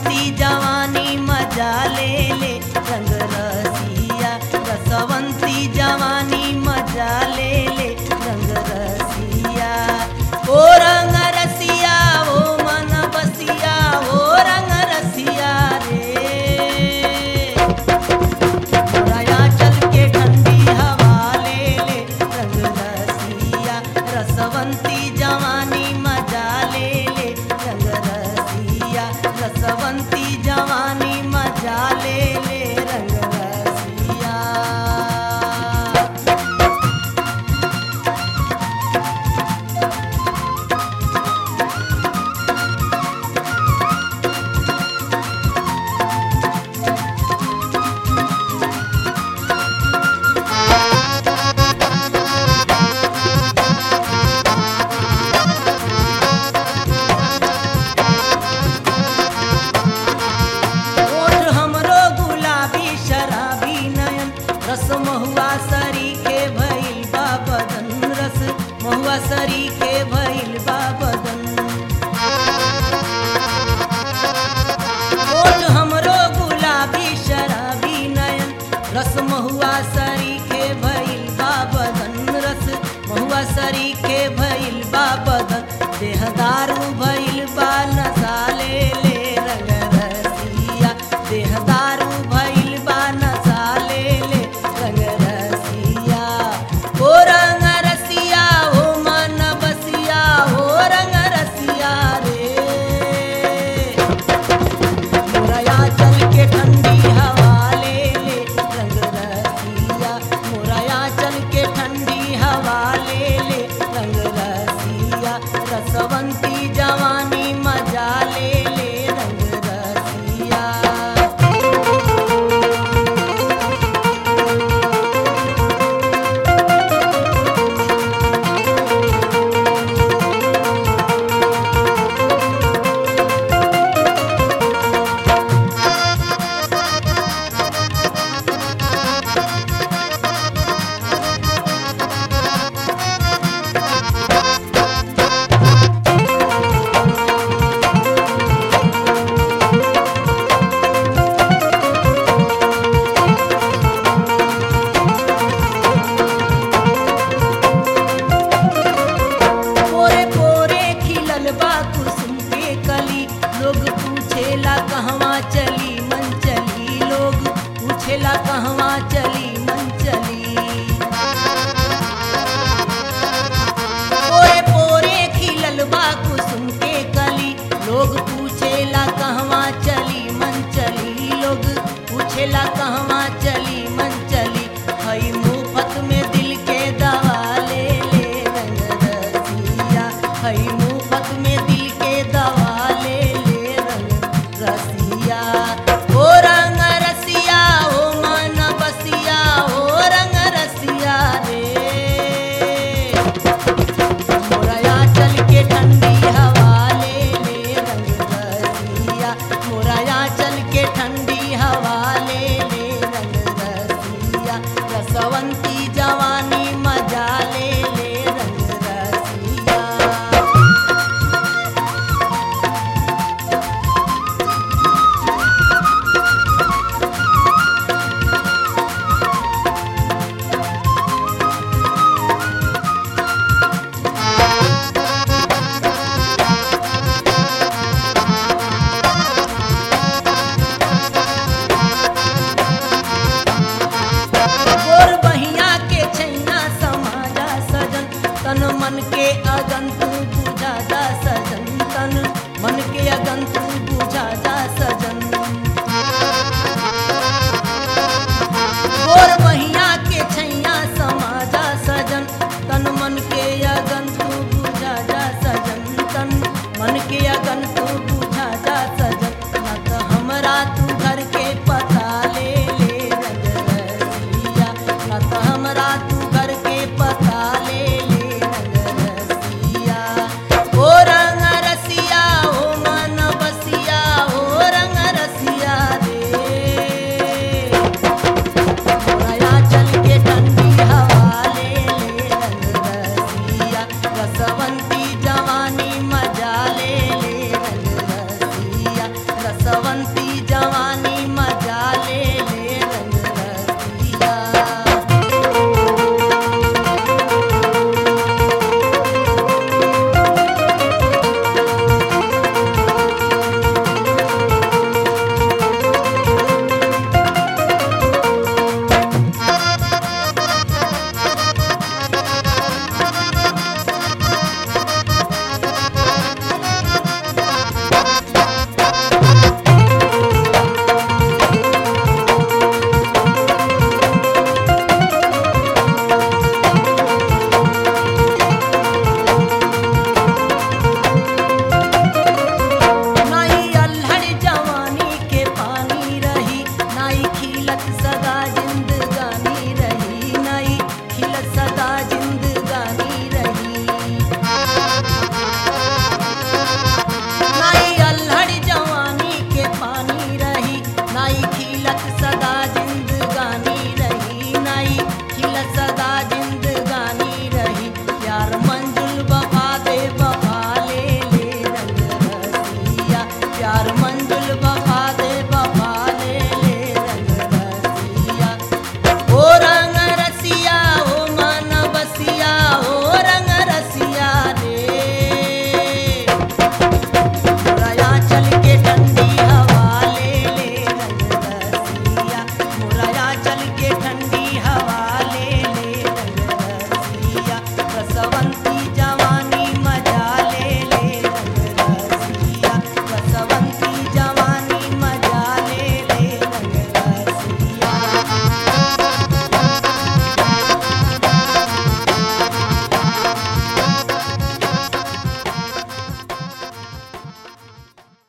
रसवंती जवानी मजा ले ले रंग रसिया रसवंती जवानी मजा ले ले रंग रसिया ओ रंग रसिया ओ मन बसिया ओ रंग रसिया रे मोराया चल के ठंडी हवा ले ले रंग रसिया रसवंती जवानी मजा ले ले रंग रसिया रसवंती जवानी मजा ले ले रंग रसिया। ओठ हमरो गुलाबी शराबी नयन रस महुआ सरी के भइल बा बदन रस महुआ सरी के भइल बा बदन ओठ हमरो गुलाबी शराबी नयन रस महुआ सरी के भइल बा बदन रस महुआ सरी के भइल बा बदन देह दारू भइल बा नशा ले ले रंग रसिया देह दारू भइल बा नशा ले ले रंग रसिया ओ रंग रसिया ओ मन बसिया ओ रंग रसिया रे मोराया चल के ठंडी हवा ले ले रंग रसिया मोराया चल के ठंडी हवा ले ले रंग रसिया रसवंती जवानी मजा ले ले रंग रसिया। पोरे पोरे खिलल बा कुसुम के कली लोग पूछेला कहवा चली मन चली लोग पूछेला कहवा चली मन चली पोरे पोरे खिलल बा कुसुम के कली लोग पूछेला कहवा चली मन चली लोग पूछेला कहवा चली मन चली हई मुफ्त में दिल के दवा ले ले रंग रसिया हई मुफ्त में दिल के दवा ले ले रंग रसिया।